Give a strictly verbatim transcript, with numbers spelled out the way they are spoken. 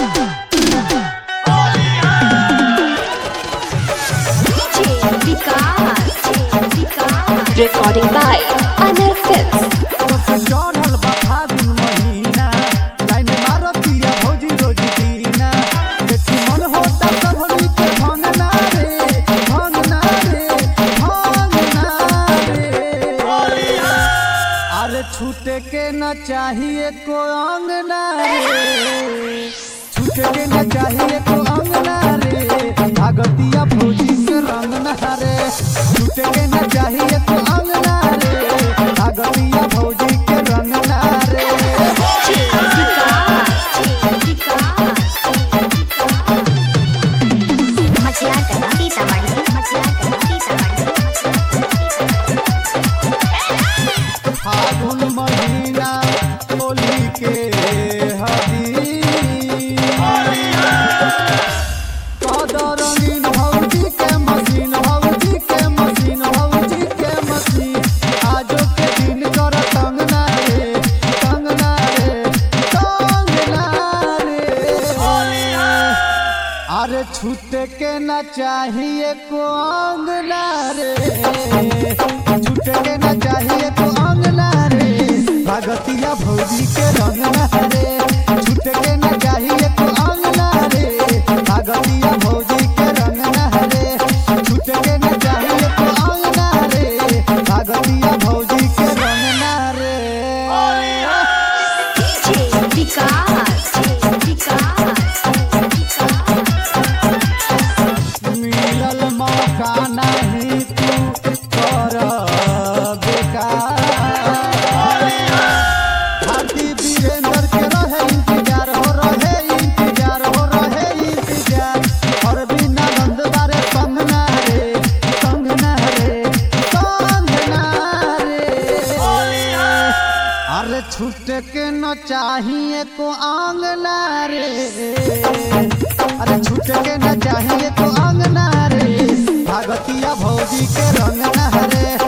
Recording by Anil Films. छूटे के न चाहिए को अंगना रे, छूटे के न चाहिए को अंगना रे, भागतिया भौजी के रंग न रे, छूटे के न चाहिए को अंगना रे, भागतिया भौजी के रंग न रे। फागुन महीना होली के हदी रंगीन भौजी के मशीन, भौजी के मशीन, भौजी के मशीन, आजो के दिन कर तंगना रे, तंगना रे, तंगना रे। अरे छूटे के न चाहिए को अंगना रे, छूटे के न चाहिए को अंगना रे, भागतिया भौजी के रंग न रे, छूटे के न चाहिए को अंगना रे, भागतिया भौजी के रंग न रे, छूटे के न चाहिए को अंगना रे, भागतिया भौजी के रंग न रे। मिलल मौका नहीं तू कर बेकार, भारती वीरेंद्र के रहे इंतजार, हो रहे इंतजार, हो रहे इंतजार, और बिना नंद बारे संगना रे, संगना रे, संगना रे। अरे छूटे के न चाहिए को आंगना रे, अरे छूटे के न चाहिए को आंगना रे, भागतिया भौजी के रंग न रे।